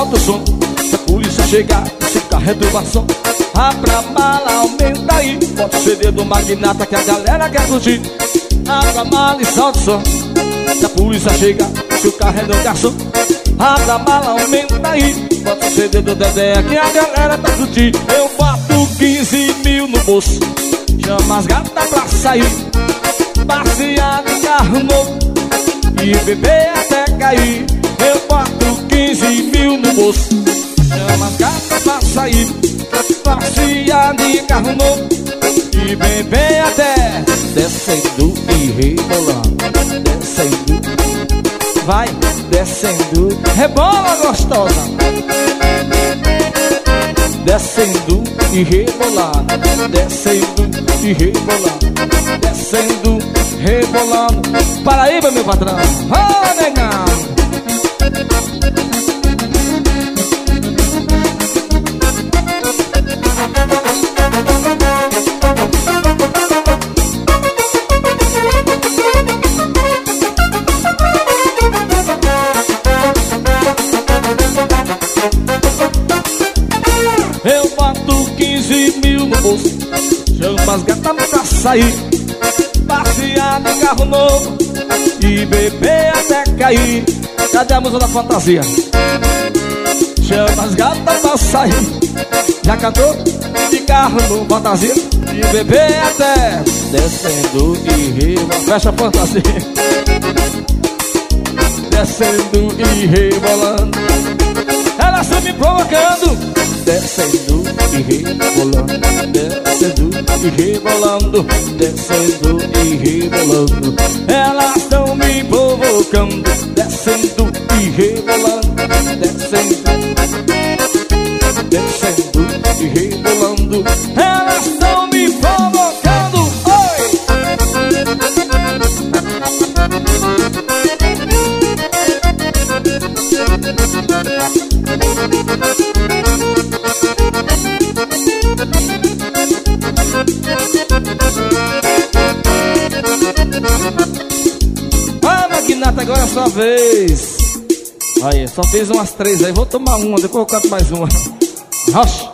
alto o som. Se a polícia chegar, se o carro é do garçom, abra a mala, aumenta aí. Bota o CD do magnata que a galera quer curtir. Abra a mala e solta o som. Se a polícia chegar, se o carro é do garçom, abra a mala, aumenta aí. Bota o CD do Dedé que a galera tá curtindo. Eu boto 15 mil no bolso, chama as gatas pra sair, passear de carro novo e beber até cair. Eu boto 15 mil no bolso, chama as gatas pra sair, passear de carro novo e beber até descendo e rebolando, descendo, vai descendo, rebola gostosa, descendo e rebolando, descendo e rebolando, descendo, rebolando. Paraíba, meu patrão, oh, negão. Eu boto 15 mil no bolso, chama as gatas pra sair, passear de carro novo e beber até cair. Cadê a música da fantasia? Chama as gatas pra sair. Já cantou? De carro novo, fantasia e beber até descendo e rebolando. Fecha a fantasia. Descendo e rebolando, ela sempre me provocando. Descendo e rebolando, descendo e rebolando, descendo e rebolando, elas estão me provocando. Descendo e rebolando, descendo, descendo e rebolando, elas estão me provocando. Oi! Ah, magnata, agora é a sua vez. Aí, só fez umas 3 aí, vou tomar uma, depois eu canto mais uma. Rocha.